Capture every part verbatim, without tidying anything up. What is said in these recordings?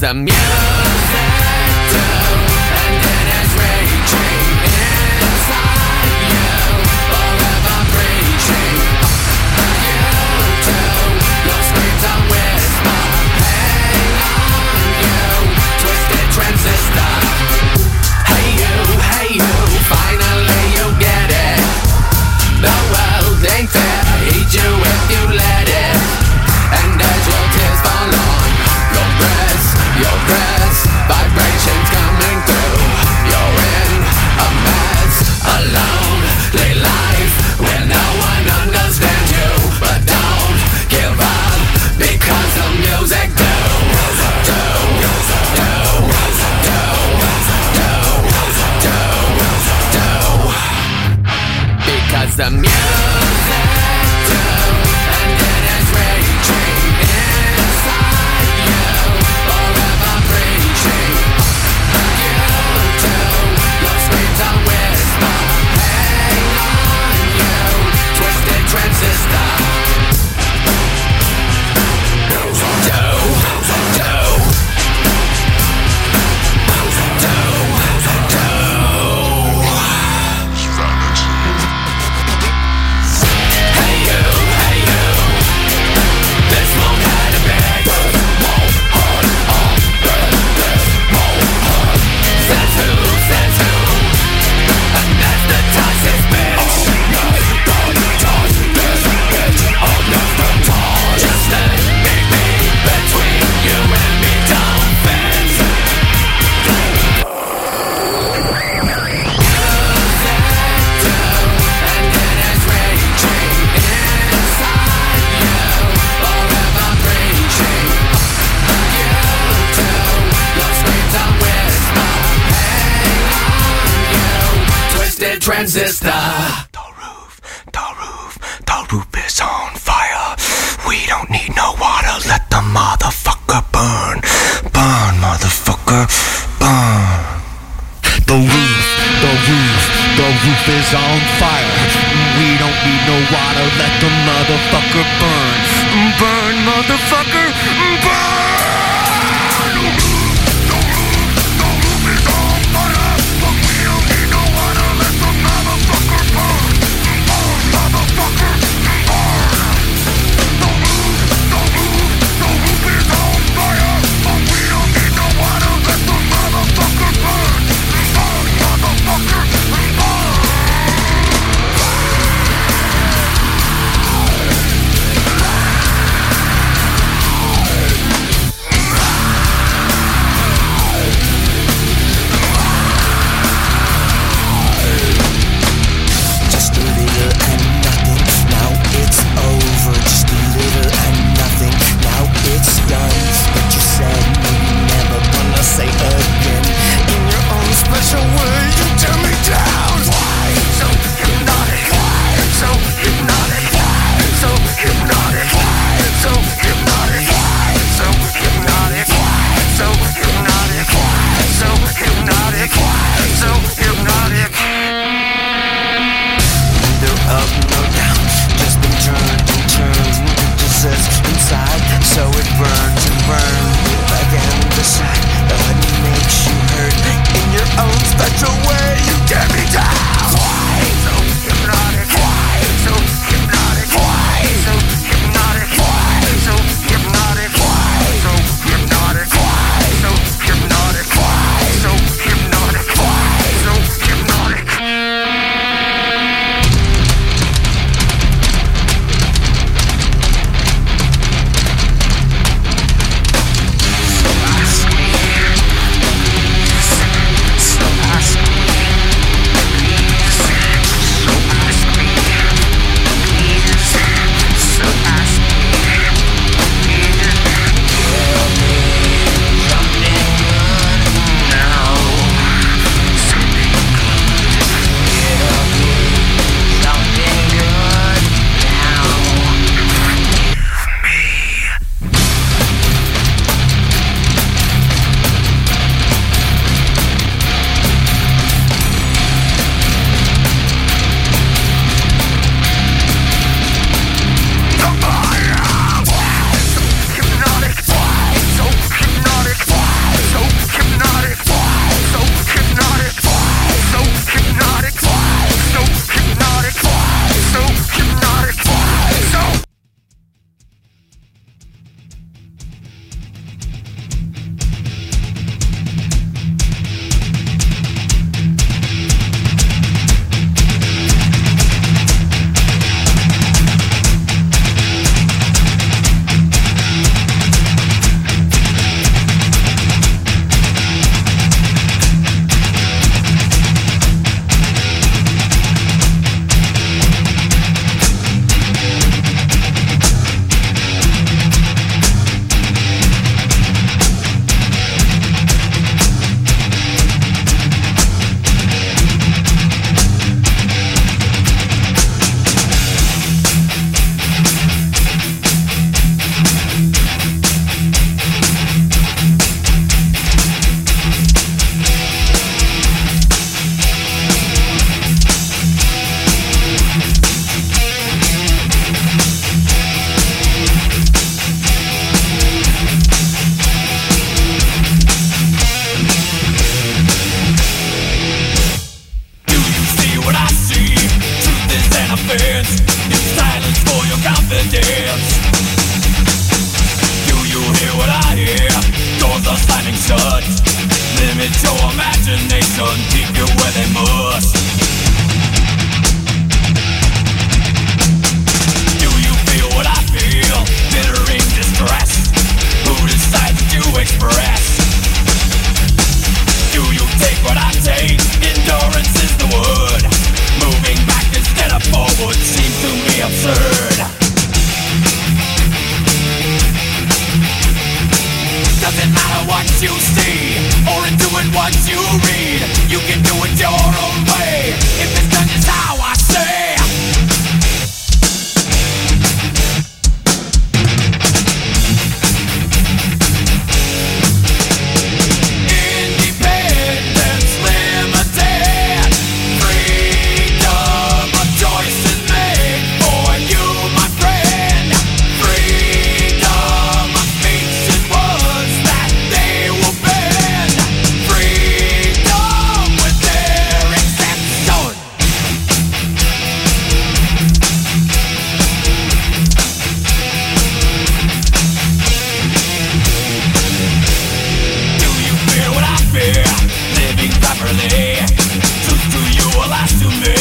the music do, and it is raging inside you, forever preaching. You do, your screams are whisper, hang on you, twisted transistor. Hey you, hey you, finally you get it. The world ain't fair, eat you if you let it. And as your tears fall on your breast, your breast, vibrations coming through. You're in a mess, a lonely life where no one understands you. But don't give up, because the music do, do, do, do, do, do, do. Because the music do, and it is raging inside you, forever preaching. You do, your screams are whisper, hang on you, twisted transistor. Do, do, do, do. Hey you, hey you, this won't hurt a bit. Won't hurt, oh, this won't hurt. Says who, says who, anesthetize this bitch. Anesthetize this bitch, anesthetize. Just let me be between you and me, don't fence. Music do, and it is raging inside you, forever preaching. You do, your screams are whisper, hang on you, twisted transistor. The roof, the roof, the roof is on fire. We don't need no water, let the motherfucker burn. Burn, motherfucker, burn. The roof, the roof, the roof is on fire. We don't need no water, let the motherfucker burn. Burn, motherfucker, burn! Destruction keep you where they must. Do you feel what I feel? Bittering distress. Who decides to express? Do you take what I take? Endurance is the word. Moving back instead of forward seems to me absurd. Doesn't matter what you see, or into it what you read. You can do it your own way, if it's done just how I say. Independence limited. Freedom of choice is made for you, my friend. Freedom of speech and words that they will bend. Freedom with their exception. Do you fear what I fear? Living properly. Truth to you or lies to me?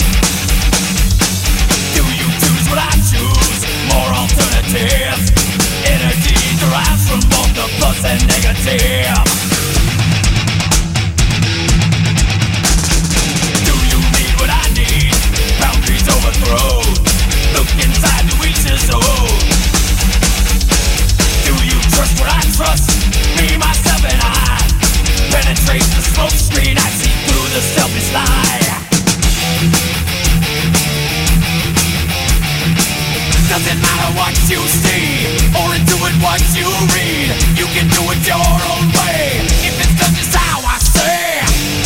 Do you choose what I choose? More alternatives. Energy derives from both the plus and negative. Do you need what I need? Boundaries overthrown. Look inside to each his own. Do you trust what I trust? Me, myself, and I penetrate the smoke screen. I see through the selfish lie. Doesn't matter what you see, or into it what you read. You can do it your own way, if it's done just how I say.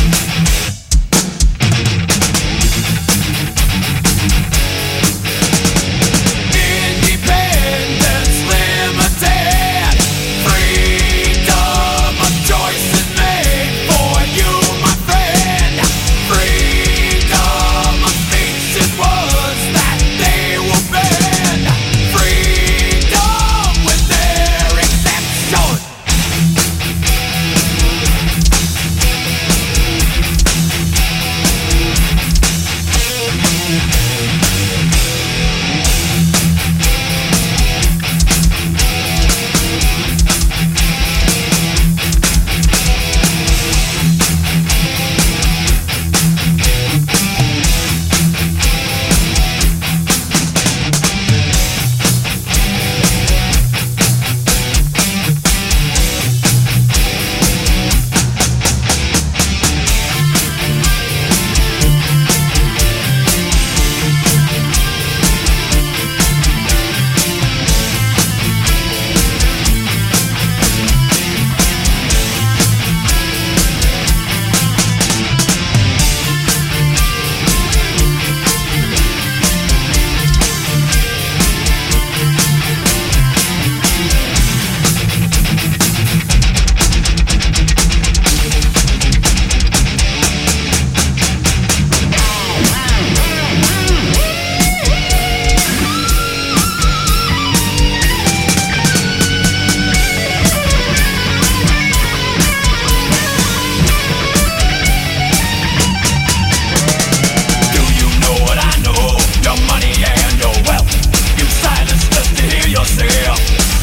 Independence limited. Freedom of choice is made for you, my friend. Freedom of speech and words that they will bend. Freedom with their exception. Do you know what I know? Your money and your wealth. You silence just to hear yourself.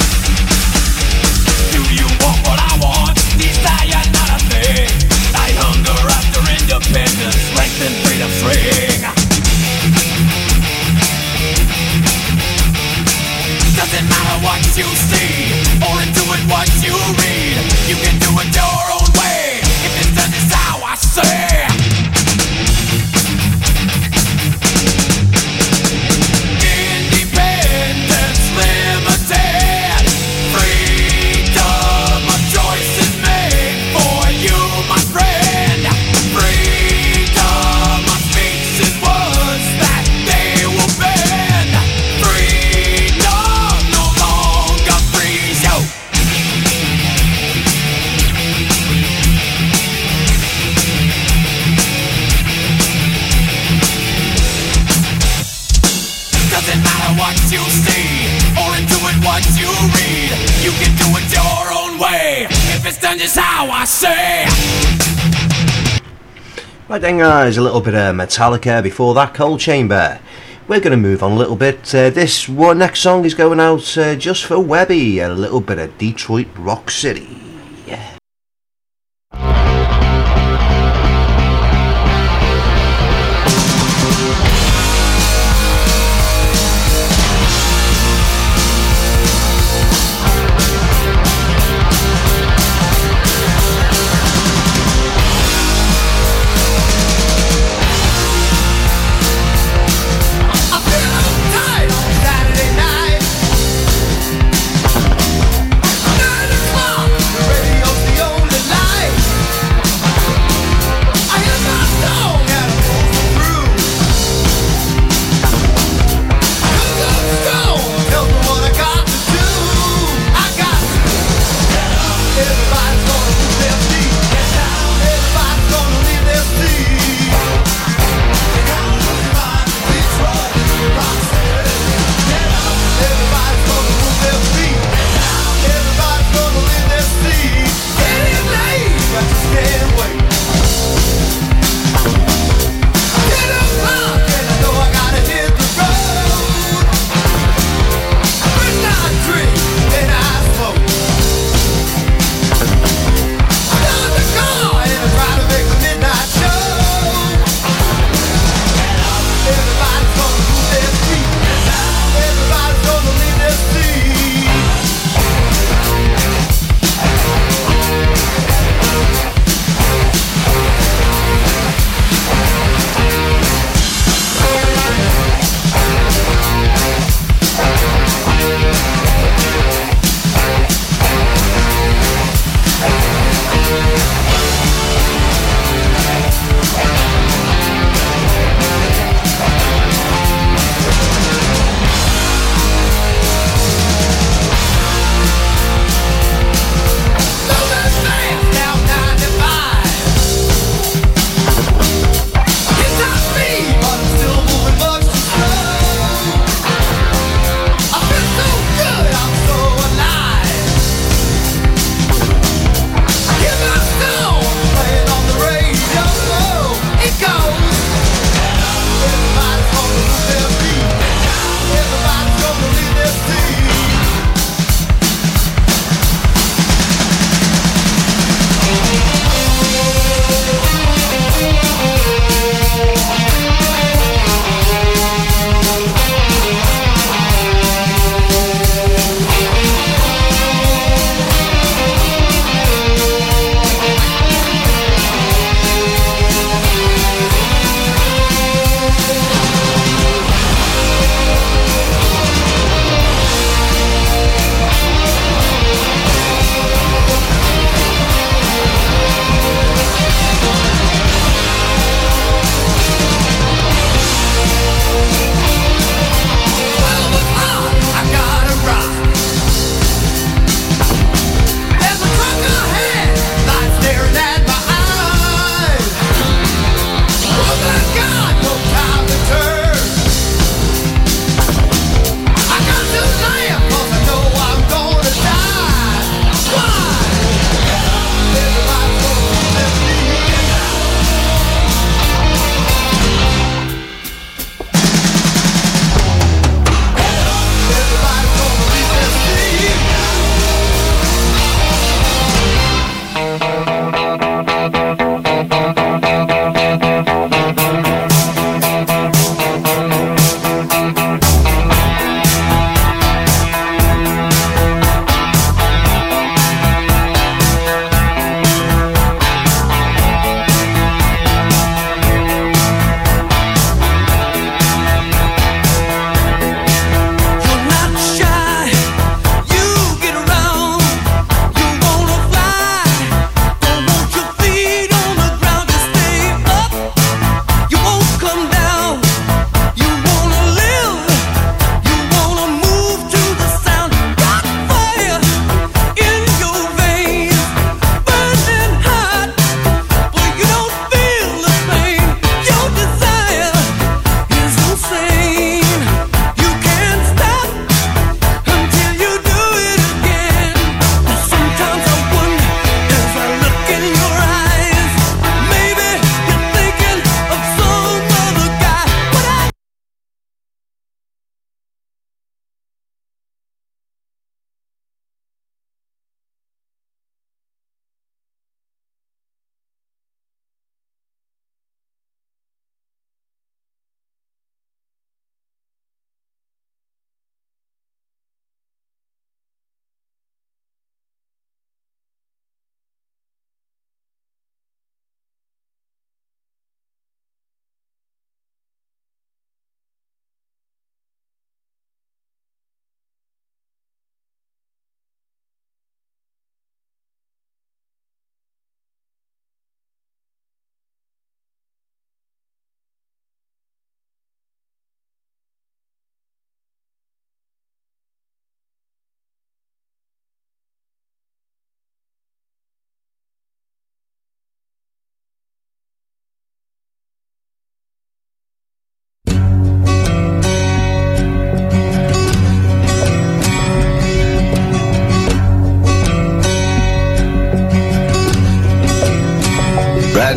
Do you want what I want? Desire not a thing. I hunger after independence, strength and freedom's ring. Doesn't matter what you see, or into it what you read. You can do it your own way, if it's done just how I say. Independence limited. Freedom of choice is made for you, my friend. Freedom of speech and words that they will bend. Freedom no longer frees you. Doesn't matter what you see, or into it what you read. You can do it your own way, if it's done just how I say. Right then guys, a little bit of Metallica before that, Cold Chamber. We're going to move on a little bit. Uh, this one next song is going out uh, just for Webby, a little bit of Detroit Rock City. Yeah. Saturday night, nine o'clock.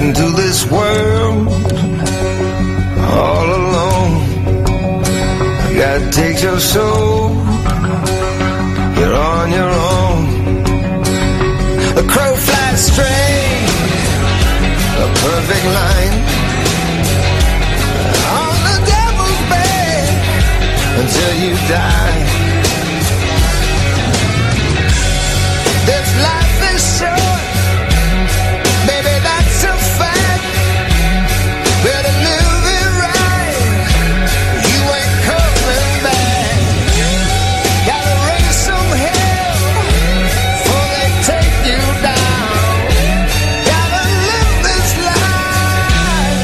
into this world all alone. God takes your soul, you're on your own. A crow flies straight, a perfect line, on the devil's bed until you die. This life is short, baby, that's a fact. Better live it right, you ain't coming back. Gotta raise some hell before they take you down. Gotta live this life.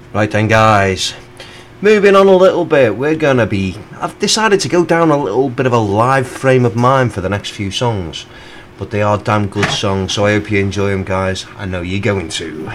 Right then, guys. Moving on a little bit, we're gonna be... I've decided to go down a little bit of a live frame of mind for the next few songs. But they are damn good songs, so I hope you enjoy them, guys. I know you're going to.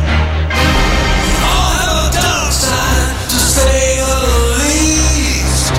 Say the least.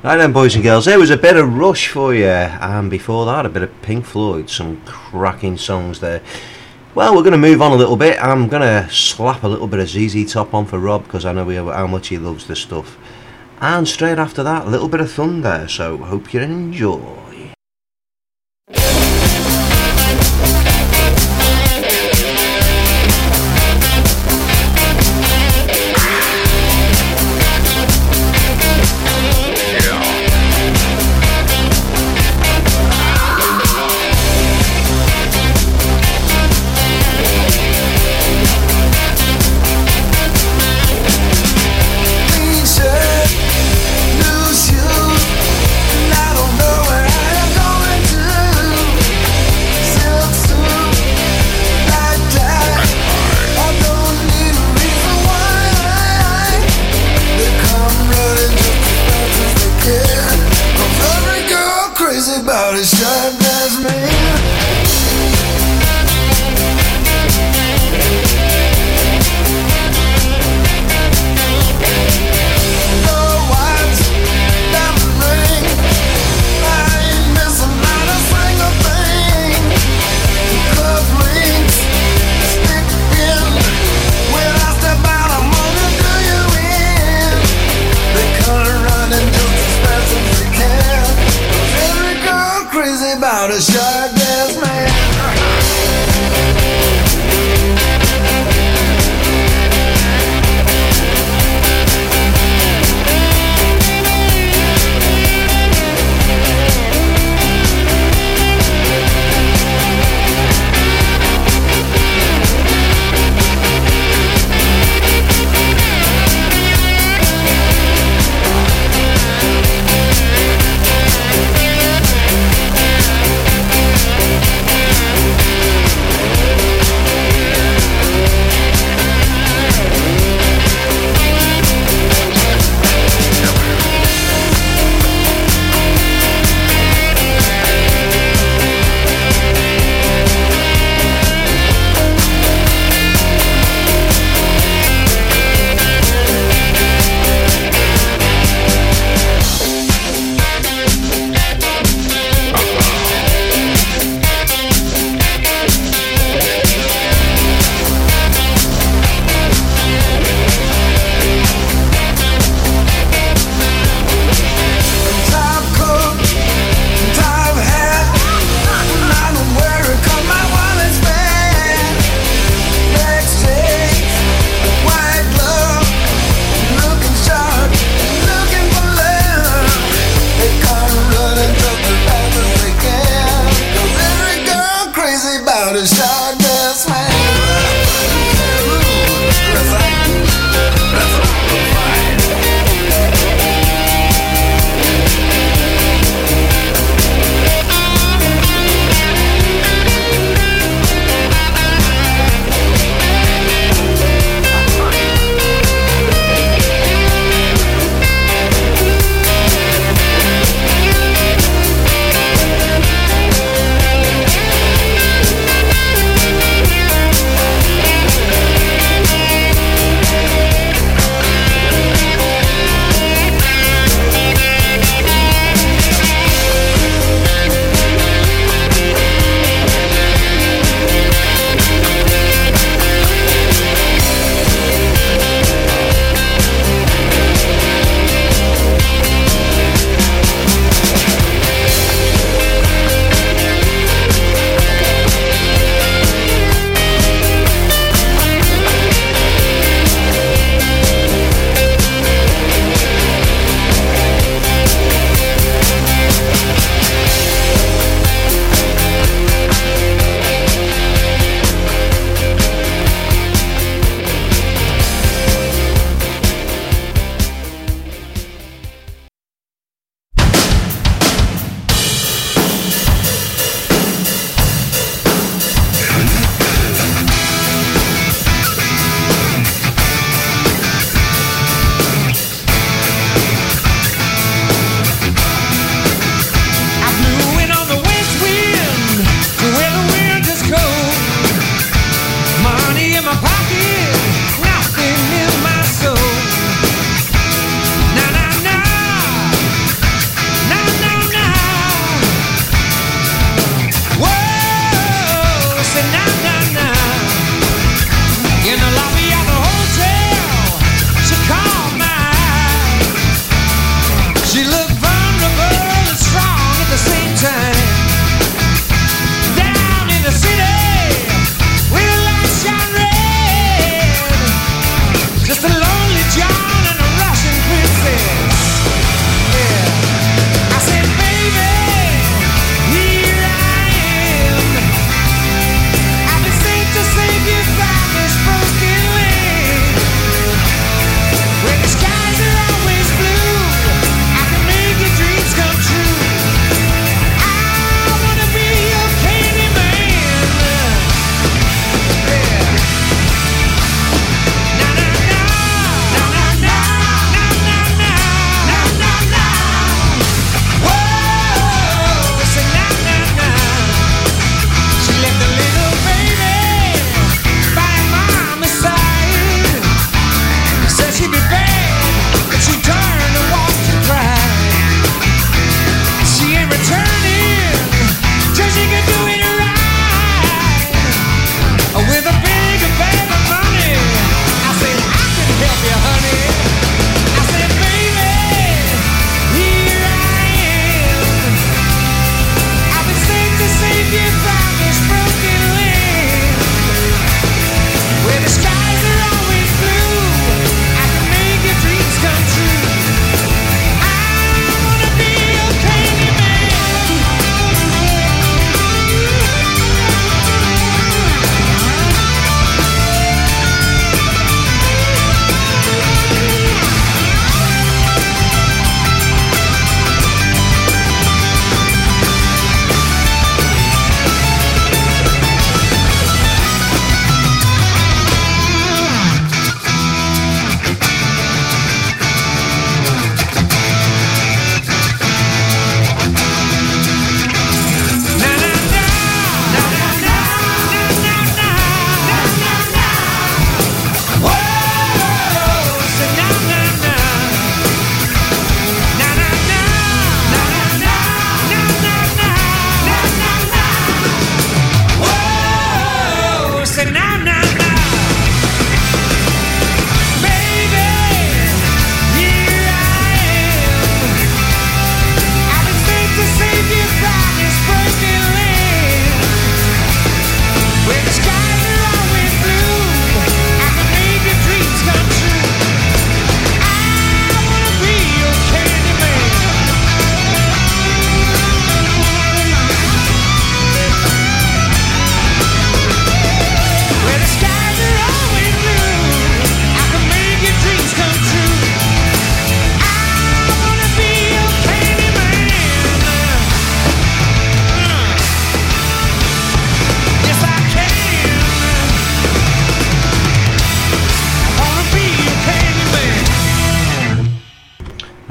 Right then, boys and girls, there was a bit of Rush for you, and before that a bit of Pink Floyd, some cracking songs there. Well, we're going to move on a little bit. I'm going to slap a little bit of Z Z Top on for Rob, because I know how much he loves this stuff. And straight after that, a little bit of Thunder, so hope you enjoy. Thank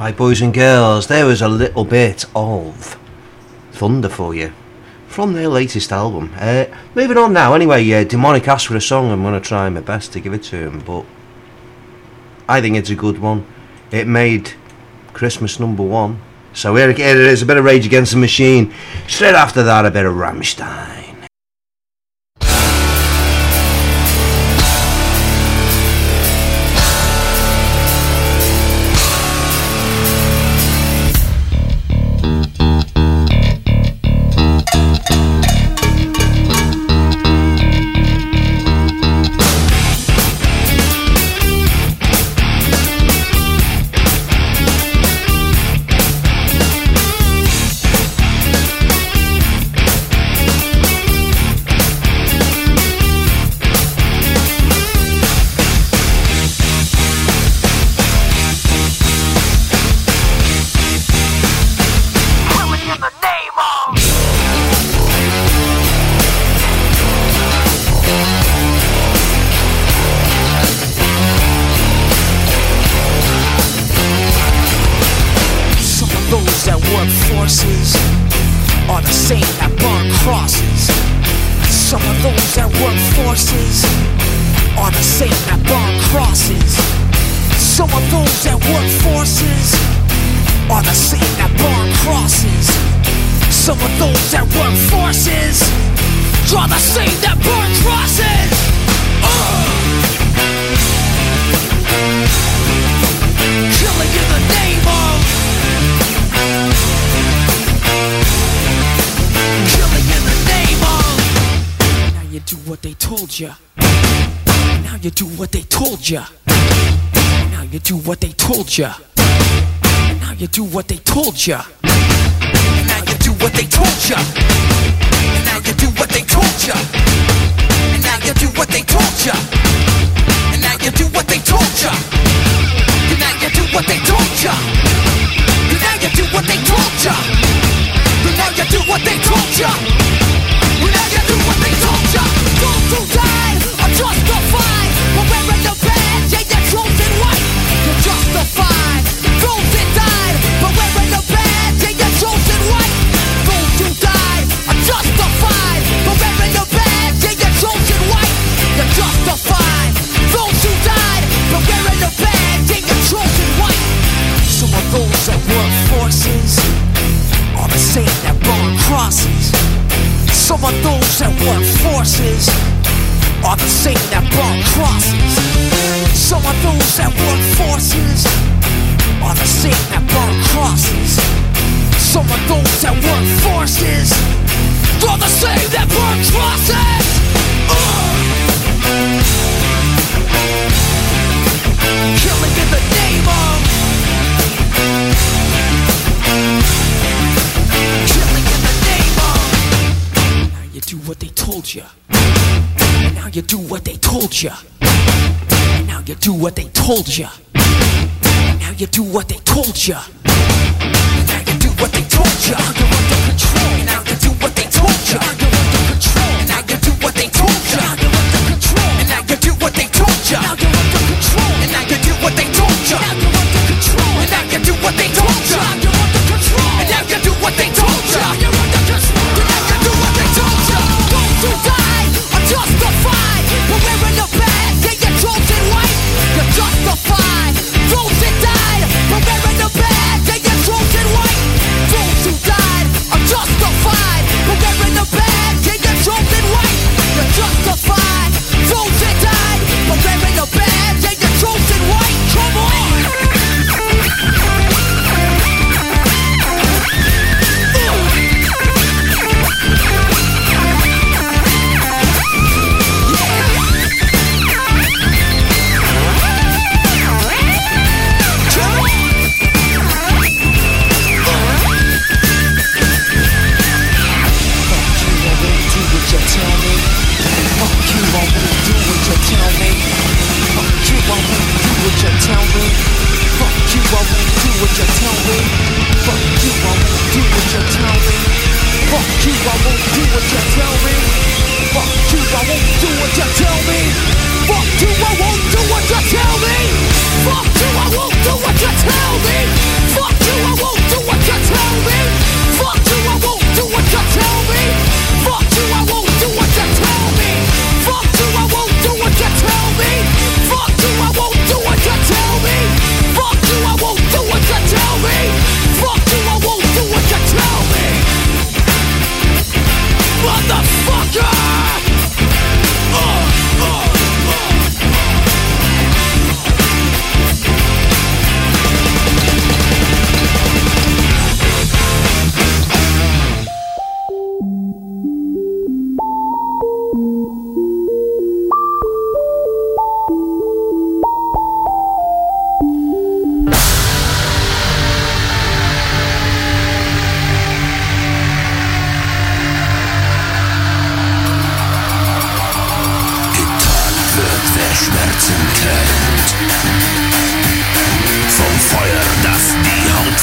Right, boys and girls, there was a little bit of Thunder for you from their latest album. Uh, moving on now, anyway, uh, Demonic asked for a song. I'm going to try my best to give it to him, but I think it's a good one. It made Christmas number one. So here it is, a bit of Rage Against the Machine. Straight after that, a bit of Rammstein. Ya. And now you do what they told ya. And now you do what they told ya. And now you do what they told ya. And now you do what they told ya. And now you do what they told ya. And now you do what they told ya. And now you do what they told ya. And now you do what they told ya. And now you do what they told ya. Those who died are justified for wearing the badge and your chosen white. You're justified. Those that died for wearing the badge and your chosen white. Those who died are justified for wearing the badge and your chosen white. You're justified. Those who died for wearing the badge and your chosen white. Some of those that work forces are the same that burn crosses. Some of those that work forces are the same that burn crosses. Some of those that work forces are the same that burn crosses. Some of those that work forces are the same that burn crosses. uh! Killing in the name of Killing in the name of. Now you do what they told you. And now you do what they told you. And now you do what they told you. And now you do what they told you. And now you do what they told you. Now you're under control. And now you do what they told you. Now you're under control. And now you do what they told you. Now you're under control. And now you do what they told you. Now you're under control. And now you do what they told you. Now you're under control. And now you do what they told you. Now you're under control. And now you do what they told you. Now you're under control. And now you do what they told you. Those who died are justified for wearing the badge and your chosen white. You're justified. Those that died for wearing the badge and your chosen white. Those who died are justified for wearing the badge and your chosen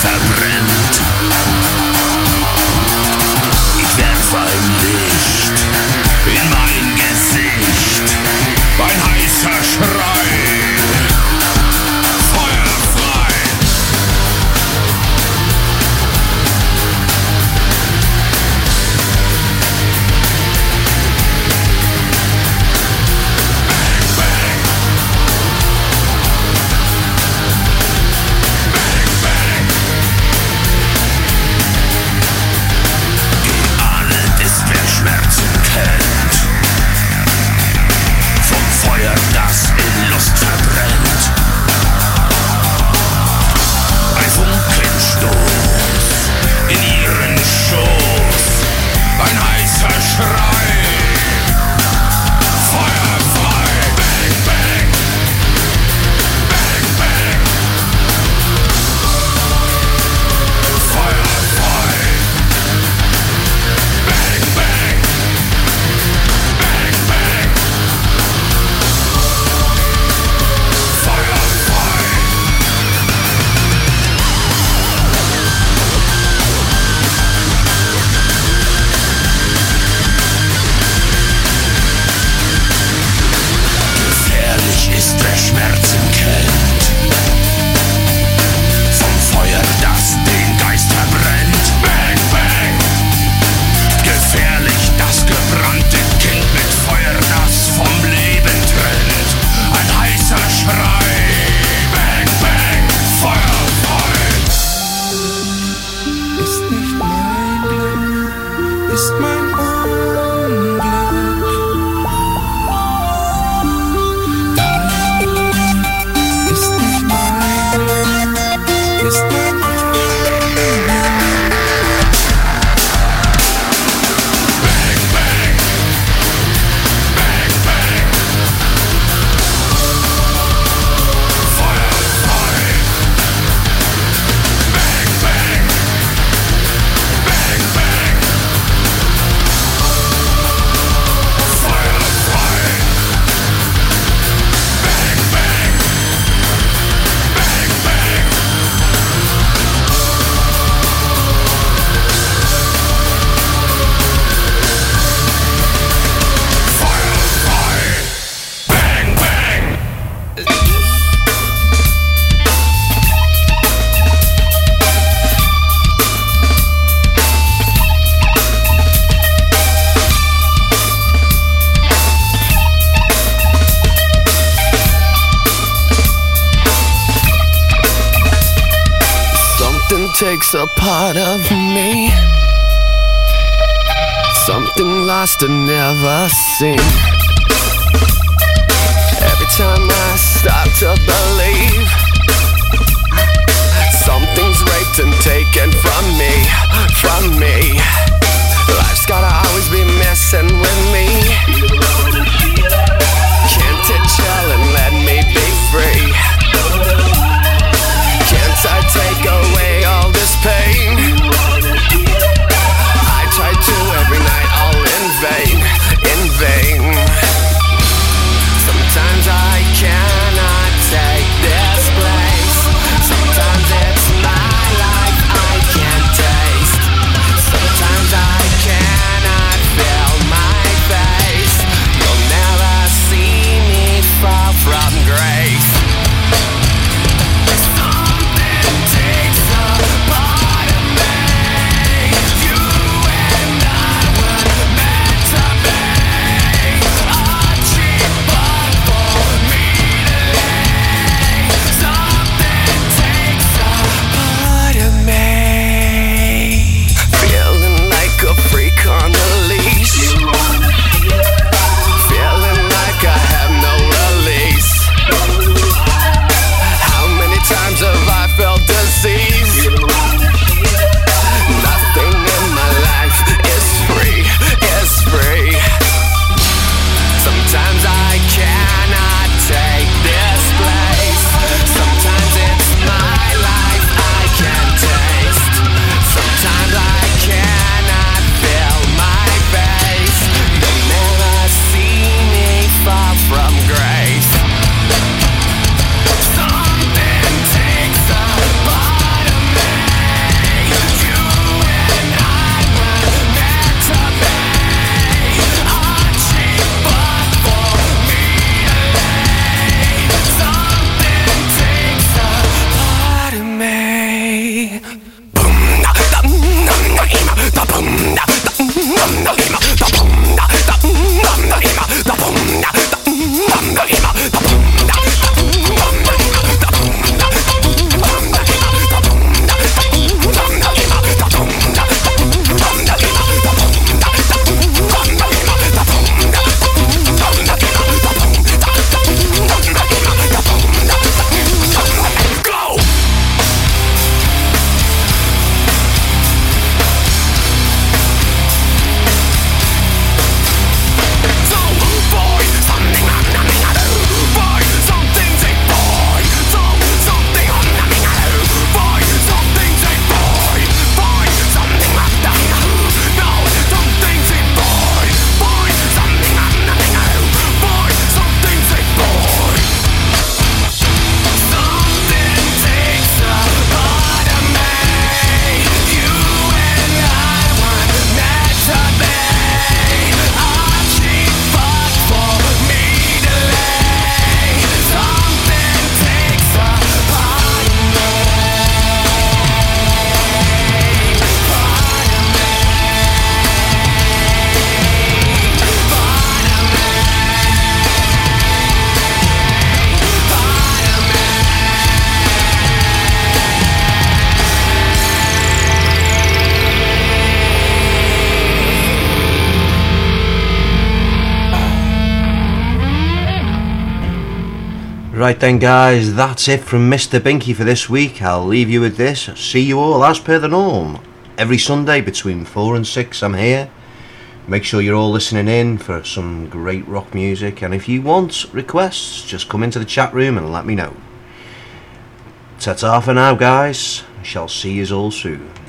verbrennt. Ich werf ein Licht in mein Gesicht, ein heißer Schrei, Feuer frei. Schmerzen kennt, vom Feuer, das in Lust verbrennt. Ein Funkenstoß in ihren Schoß, ein heißer Schrei, Feuer frei. Bang, bang, bang, bang, Feuer frei. Bang, bang. Ist wer Schmerzen kennt, vom Feuer, das den Geist verbrennt. Bang, bang. Gefährlich das gebrannte Kind mit Feuer, das vom Leben trennt. Ein heißer Schrei. Bang, bang. Feuer frei. Ist nicht mein Glück, ist mein Unglück. Takes a part of me, something lost and never seen. Every time I start to believe, something's raped and taken from me, from me. Life's gotta always be messing with me. Can't it chill and let me be free? Can't I take away all this pain? I try to every night, all in vain, in vain. Sometimes I cannot take this place. Sometimes it's my life I can't taste. Sometimes I cannot feel my Right then, guys, that's it from Mister Binky for this week. I'll leave you with this. See you all as per the norm. Every Sunday between four and six, I'm here. Make sure you're all listening in for some great rock music, and if you want requests, just come into the chat room and let me know. Ta-ta for now, guys. I shall see you all soon.